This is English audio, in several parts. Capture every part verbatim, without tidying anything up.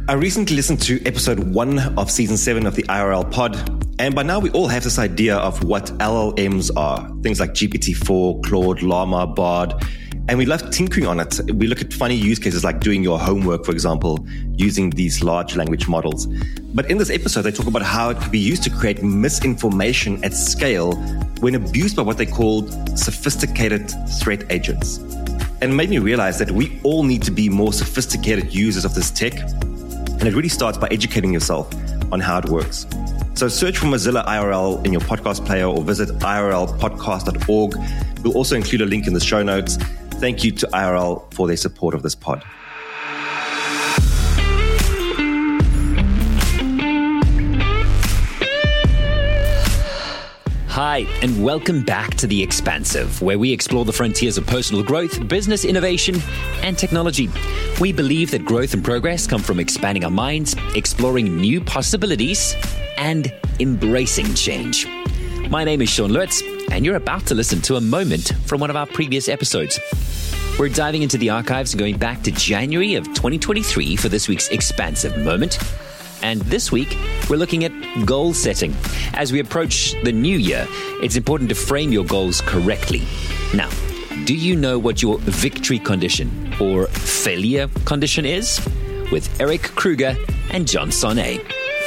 I recently listened to episode one of season seven of the I R L pod, and by now we all have this idea of what L L Ms are. Things like G P T four, Claude, Llama, Bard, and we love tinkering on it. We look at funny use cases like doing your homework, for example, using these large language models. But in this episode, they talk about how it could be used to create misinformation at scale when abused by what they called sophisticated threat agents. And it made me realize that we all need to be more sophisticated users of this tech. And it really starts by educating yourself on how it works. So search for Mozilla I R L in your podcast player or visit I R L podcast dot org. We'll also include a link in the show notes. Thank you to I R L for their support of this pod. Hi, and welcome back to The Expansive, where we explore the frontiers of personal growth, business innovation, and technology. We believe that growth and progress come from expanding our minds, exploring new possibilities, and embracing change. My name is Sean Lutz, and you're about to listen to a moment from one of our previous episodes. We're diving into the archives and going back to January of twenty twenty-three for this week's Expansive Moment. And this week, we're looking at goal setting. As we approach the new year, it's important to frame your goals correctly. Now, do you know what your victory condition or failure condition is? With Eric Kruger and John Sonnet.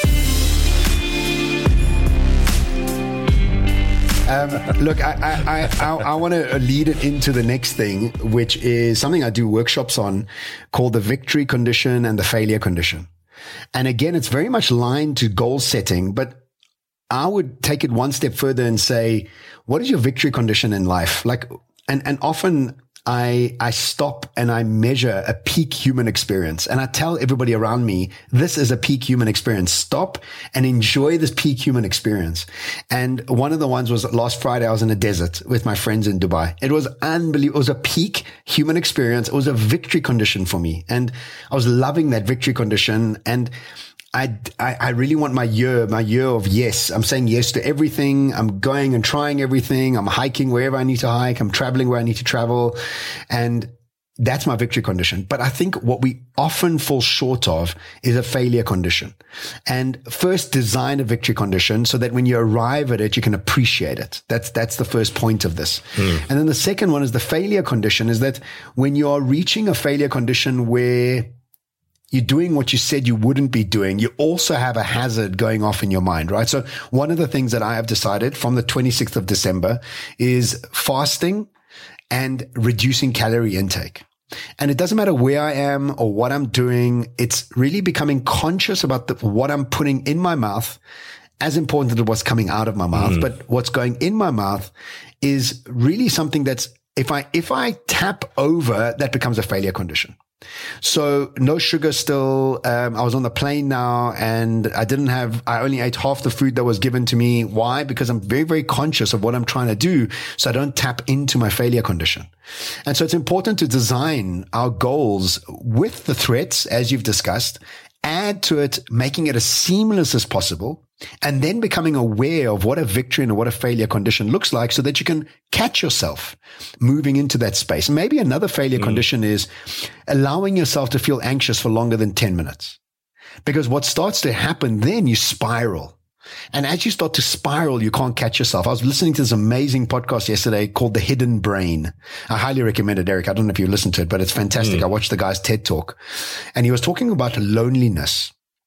Um, look, I, I, I, I want to lead it into the next thing, which is something I do workshops on called the victory condition and the failure condition. And again, it's very much aligned to goal setting, but I would take it one step further and say, what is your victory condition in life? Like, and, and often I, I stop and I measure a peak human experience. And I tell everybody around me, this is a peak human experience. Stop and enjoy this peak human experience. And one of the ones was last Friday, I was in a desert with my friends in Dubai. It was unbelievable. It was a peak human experience. It was a victory condition for me. And I was loving that victory condition. And I, I, I really want my year, my year of yes. I'm saying yes to everything. I'm going and trying everything. I'm hiking wherever I need to hike. I'm traveling where I need to travel. And that's my victory condition. But I think what we often fall short of is a failure condition. And first design a victory condition so that when you arrive at it, you can appreciate it. That's, that's the first point of this. Mm. And then the second one is the failure condition, is that when you're reaching a failure condition where you're doing what you said you wouldn't be doing, you also have a hazard going off in your mind, right? So one of the things that I have decided from the twenty-sixth of December is fasting and reducing calorie intake. And it doesn't matter where I am or what I'm doing. It's really becoming conscious about the, what I'm putting in my mouth, as important as what's coming out of my mouth. Mm. But what's going in my mouth is really something that's, if I, if I tap over, that becomes a failure condition. So no sugar still. Um, I was on the plane now and I didn't have, I only ate half the food that was given to me. Why? Because I'm very, very conscious of what I'm trying to do. So I don't tap into my failure condition. And so it's important to design our goals with the threats, as you've discussed, add to it, making it as seamless as possible, and then becoming aware of what a victory and what a failure condition looks like so that you can catch yourself moving into that space. Maybe another failure mm. condition is allowing yourself to feel anxious for longer than ten minutes. Because what starts to happen then, you spiral. And as you start to spiral, you can't catch yourself. I was listening to this amazing podcast yesterday called The Hidden Brain. I highly recommend it, Eric. I don't know if you listened to it, but it's fantastic. Mm. I watched the guy's TED Talk and he was talking about loneliness.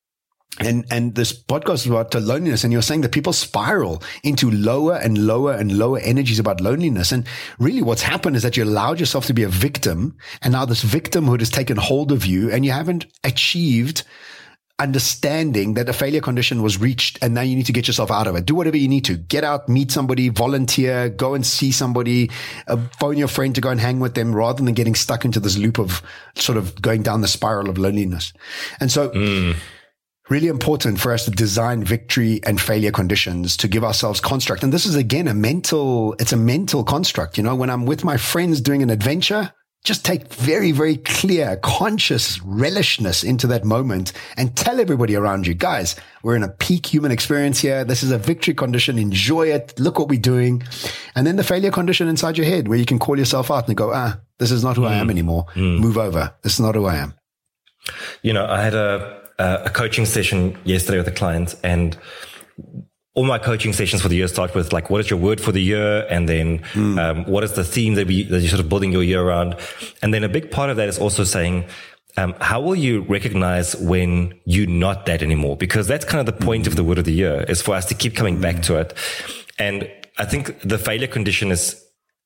And, and this podcast is about loneliness. And you're saying that people spiral into lower and lower and lower energies about loneliness. And really what's happened is that you allowed yourself to be a victim. And now this victimhood has taken hold of you and you haven't achieved understanding that a failure condition was reached and now you need to get yourself out of it. Do whatever you need to. Get out, meet somebody, volunteer, go and see somebody, uh, phone your friend to go and hang with them rather than getting stuck into this loop of sort of going down the spiral of loneliness. And so mm. really important for us to design victory and failure conditions to give ourselves construct. And this is again a mental, it's a mental construct. You know, when I'm with my friends doing an adventure, just take very, very clear, conscious relishness into that moment and tell everybody around you, guys, we're in a peak human experience here. This is a victory condition. Enjoy it. Look what we're doing. And then the failure condition inside your head where you can call yourself out and go, ah, this is not who mm. I am anymore. Mm. Move over. This is not who I am. You know, I had a, uh, a coaching session yesterday with a client, and all my coaching sessions for the year start with like, what is your word for the year? And then, mm. um, what is the theme that we, that you're sort of building your year around? And then a big part of that is also saying, um, how will you recognize when you're not that anymore? Because that's kind of the point mm. of the word of the year, is for us to keep coming mm. back to it. And I think the failure condition is,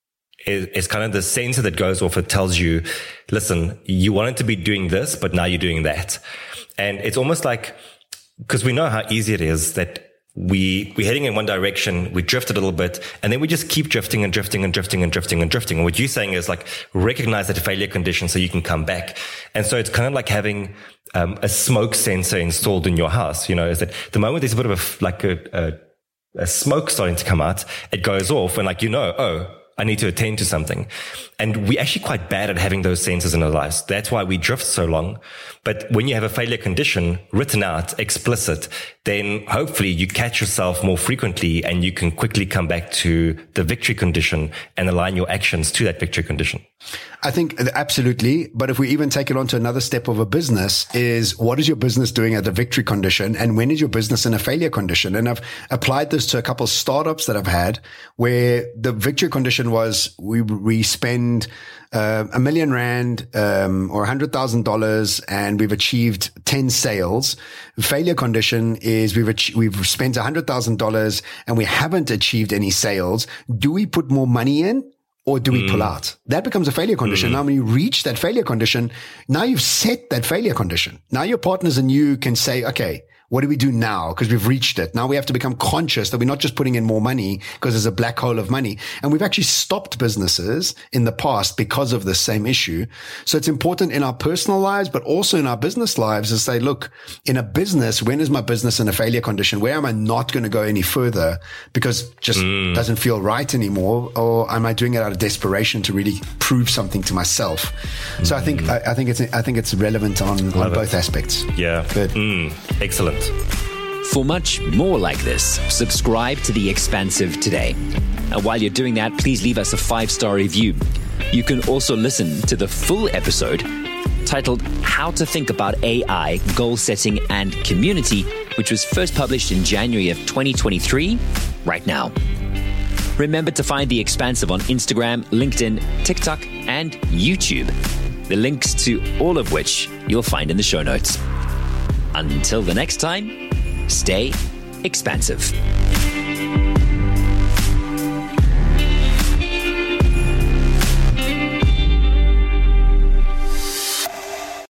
is, is kind of the sensor that goes off. It tells you, listen, you wanted to be doing this, but now you're doing that. And it's almost like, because we know how easy it is that we, we're heading in one direction, we drift a little bit, and then we just keep drifting and drifting and drifting and drifting and drifting. And what you're saying is like, recognize that failure condition so you can come back. And so it's kind of like having um, a smoke sensor installed in your house, you know, is that the moment there's a bit of a, like a, a, a smoke starting to come out, it goes off, and like, you know, oh, I need to attend to something. And we're actually quite bad at having those sensors in our lives. That's why we drift so long. But when you have a failure condition written out, explicit, then hopefully you catch yourself more frequently and you can quickly come back to the victory condition and align your actions to that victory condition. I think absolutely. But if we even take it on to another step of a business, is what is your business doing at the victory condition, and when is your business in a failure condition? And I've applied this to a couple of startups that I've had where the victory condition was we, we spend uh, a million rand, um, or a hundred thousand dollars, and we've achieved ten sales. Failure condition is we've, ach- we've spent a hundred thousand dollars and we haven't achieved any sales. Do we put more money in? Or do we mm. pull out? That becomes a failure condition. Mm. Now, when you reach that failure condition, now you've set that failure condition. Now your partners and you can say, okay, what do we do now? Because we've reached it. Now we have to become conscious that we're not just putting in more money because there's a black hole of money. And we've actually stopped businesses in the past because of the same issue. So it's important in our personal lives, but also in our business lives, to say, look, in a business, when is my business in a failure condition? Where am I not going to go any further because it just mm. doesn't feel right anymore? Or am I doing it out of desperation to really prove something to myself? Mm. So I think, I, I think it's, I think it's relevant on, on both aspects. Yeah. Good. Mm. Excellent. For much more like this, subscribe to The Expansive today. And while you're doing that, please leave us a five-star review. You can also listen to the full episode titled How to Think About A I, Goal Setting and Community, which was first published in January of twenty twenty-three, right now. Remember to find The Expansive on Instagram, LinkedIn, TikTok, and YouTube. The links to all of which you'll find in the show notes. Until the next time, stay expansive.